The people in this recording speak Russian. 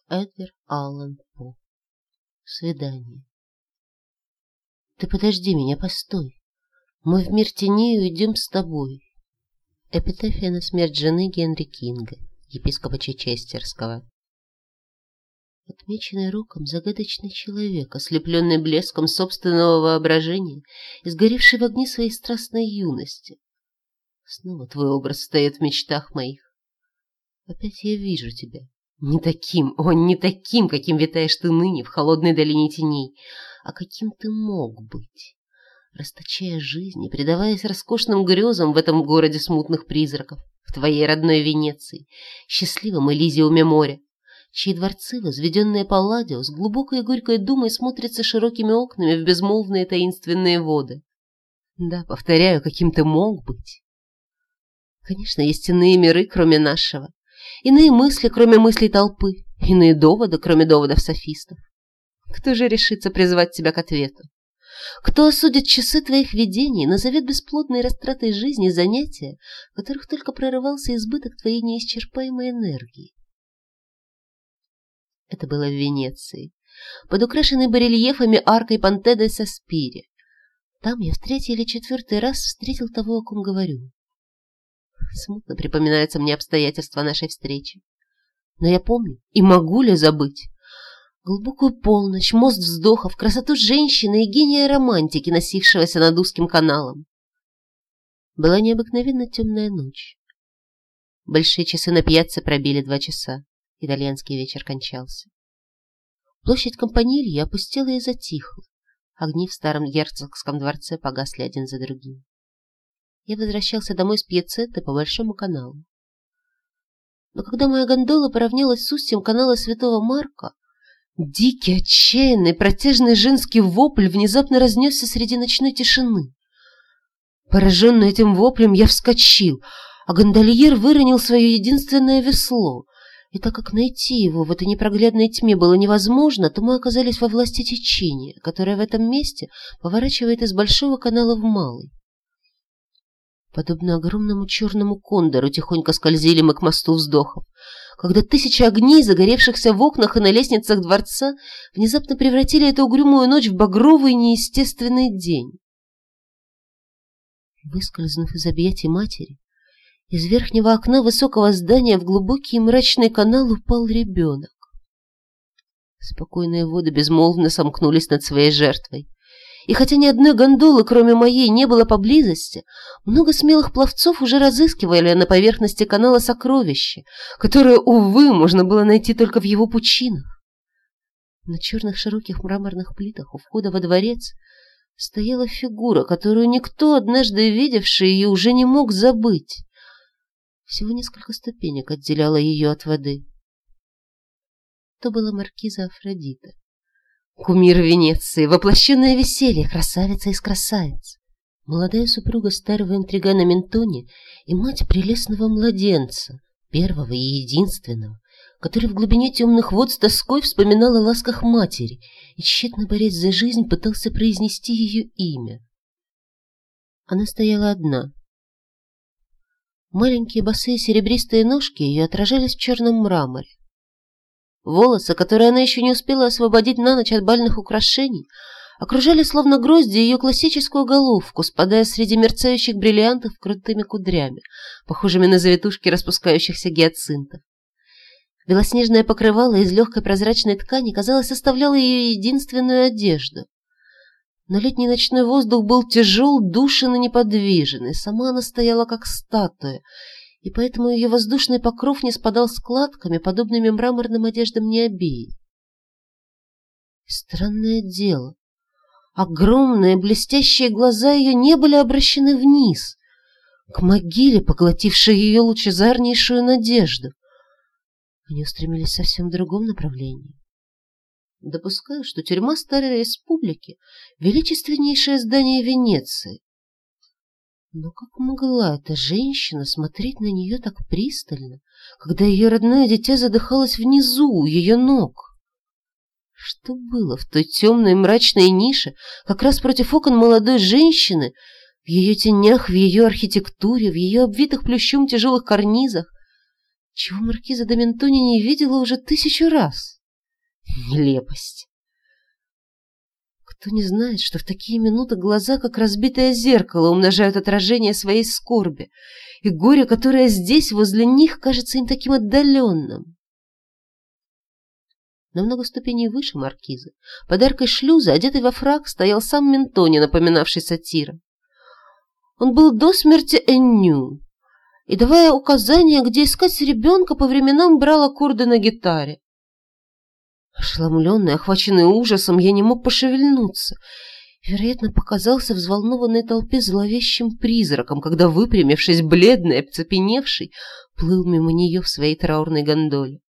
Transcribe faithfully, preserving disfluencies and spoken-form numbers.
Эдгар Аллан По. Свидание. Ты подожди меня, постой. Мы в мир теней уйдем с тобой. Эпитафия на смерть жены Генри Кинга, епископа Чичестерского. Отмеченный роком загадочный человек, ослепленный блеском собственного воображения и сгоревший в огне своей страстной юности. Снова твой образ стоит в мечтах моих. Опять я вижу тебя. Не таким, о, не таким, каким витаешь ты ныне в холодной долине теней, а каким ты мог быть, расточая жизнь и предаваясь роскошным грезам в этом городе смутных призраков, в твоей родной Венеции, счастливом Элизиуме моря, чьи дворцы, возведенные Палладио, с глубокой и горькой думой смотрятся широкими окнами в безмолвные таинственные воды. Да, повторяю, каким ты мог быть. Конечно, есть иные миры, кроме нашего, иные мысли, кроме мыслей толпы, иные доводы, кроме доводов софистов. Кто же решится призвать тебя к ответу? Кто осудит часы твоих видений, назовет бесплодной растратой жизни занятия, в которых только прорывался избыток твоей неисчерпаемой энергии? Это было в Венеции, под украшенной барельефами аркой Понте де Соспири. Там я в третий или четвертый раз встретил того, о ком говорю. Смутно припоминаются мне обстоятельства нашей встречи. Но я помню, и могу ли забыть, глубокую полночь, мост вздохов, красоту женщины и гения романтики, носившегося над узким каналом. Была необыкновенно темная ночь. Большие часы на пьяцце пробили два часа. Итальянский вечер кончался. Площадь Кампанильи опустела и затихла. Огни в старом герцогском дворце погасли один за другим. Я возвращался домой с Пьяццетты по Большому каналу. Но когда моя гондола поравнялась с устьем канала Святого Марка, дикий, отчаянный, протяжный женский вопль внезапно разнесся среди ночной тишины. Пораженный этим воплем, я вскочил, а гондольер выронил свое единственное весло. И так как найти его в этой непроглядной тьме было невозможно, то мы оказались во власти течения, которое в этом месте поворачивает из Большого канала в Малый. Подобно огромному черному кондору тихонько скользили мы к мосту вздохов, когда тысячи огней, загоревшихся в окнах и на лестницах дворца, внезапно превратили эту угрюмую ночь в багровый неестественный день. Выскользнув из объятий матери, из верхнего окна высокого здания в глубокий и мрачный канал упал ребенок. Спокойные воды безмолвно сомкнулись над своей жертвой. И хотя ни одной гондолы, кроме моей, не было поблизости, много смелых пловцов уже разыскивали на поверхности канала сокровища, которое, увы, можно было найти только в его пучинах. На черных широких мраморных плитах у входа во дворец стояла фигура, которую никто, однажды видевший ее, уже не мог забыть. Всего несколько ступенек отделяло ее от воды. То была маркиза Афродита, кумир Венеции, воплощенное веселье, красавица из красавиц, молодая супруга старого интригана Ментони и мать прелестного младенца, первого и единственного, который в глубине темных вод с тоской вспоминал о ласках матери и, тщетно борясь за жизнь, пытался произнести ее имя. Она стояла одна. Маленькие босые серебристые ножки ее отражались в черном мраморе. Волосы, которые она еще не успела освободить на ночь от бальных украшений, окружали словно грозди ее классическую головку, спадая среди мерцающих бриллиантов крутыми кудрями, похожими на завитушки распускающихся гиацинтов. Белоснежное покрывало из легкой прозрачной ткани, казалось, составляло ее единственную одежду. Но летний ночной воздух был тяжел, душен и неподвижен, и сама она стояла как статуя, и поэтому ее воздушный покров не спадал складками, подобными мраморным одеждам Необеи. Странное дело, огромные блестящие глаза ее не были обращены вниз, к могиле, поглотившей ее лучезарнейшую надежду. Они устремились совсем в другом направлении. Допускаю, что тюрьма Старой Республики — величественнейшее здание Венеции. Но как могла эта женщина смотреть на нее так пристально, когда ее родное дитя задыхалось внизу, у ее ног? Что было в той темной мрачной нише, как раз против окон молодой женщины, в ее тенях, в ее архитектуре, в ее обвитых плющом тяжелых карнизах, чего маркиза де Ментони не видела уже тысячу раз? Нелепость. Кто не знает, что в такие минуты глаза, как разбитое зеркало, умножают отражение своей скорби, и горе, которое здесь, возле них, кажется им таким отдаленным. На много ступеней выше маркизы, под аркой шлюза, одетый во фрак, стоял сам Ментони, напоминавший сатира. Он был до смерти энню, и, давая указания, где искать ребенка, по временам брал аккорды на гитаре. Ошеломленный, охваченный ужасом, я не мог пошевельнуться. Вероятно, показался взволнованной толпе зловещим призраком, когда, выпрямившись, бледный, оцепеневший, плыл мимо нее в своей траурной гондоле.